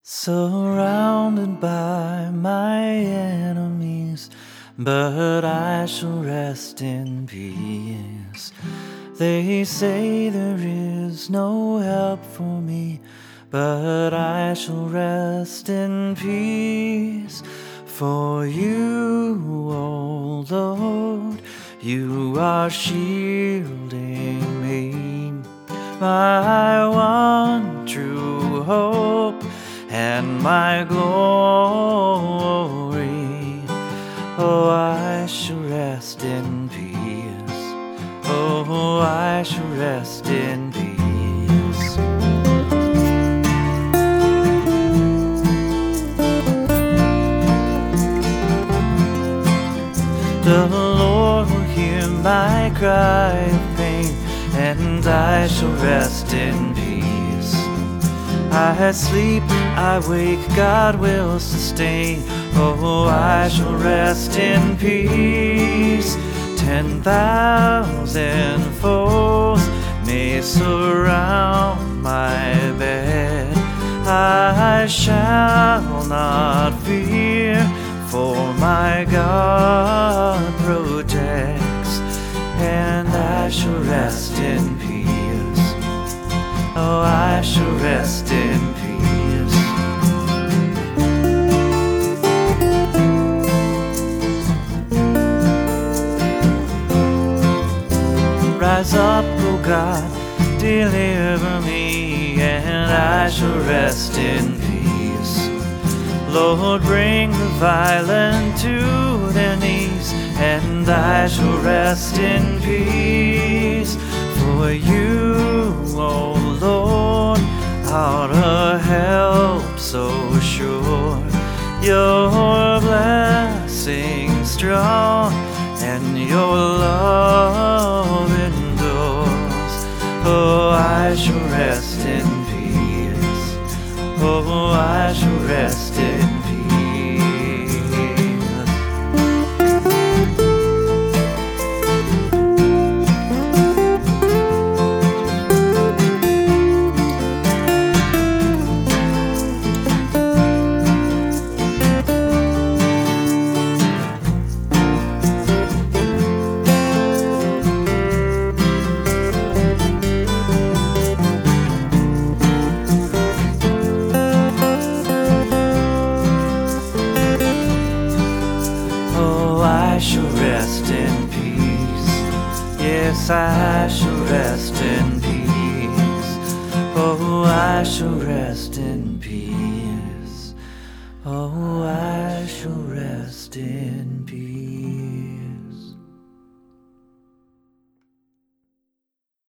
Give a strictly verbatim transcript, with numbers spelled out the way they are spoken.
Surrounded by my enemies, but I shall rest in peace. They say there is no help for me, but I shall rest in peace. For you, O Lord, you are shielding me, my one true hope and my glory. Oh, I shall rest in peace. Oh, I shall rest in peace. The Lord will hear my cry of pain, and I shall rest in peace. I sleep, I wake, God will sustain. Oh, I shall rest in peace. Ten thousand foes may surround my bed, I shall not fear, for my God protects, and I shall rest in peace. Oh, I shall rest in peace. Rise up, O God, deliver me, and I shall rest in peace. Lord, bring the violent to their knees, and I shall rest in peace. For you, O Lord, are a help so sure, your blessing strong, and your love endures. Oh, I shall rest in peace. Oh, I shall rest in peace. I shall rest in peace. Yes, I shall rest in peace. Oh, I shall rest in peace. Oh, I shall rest in peace.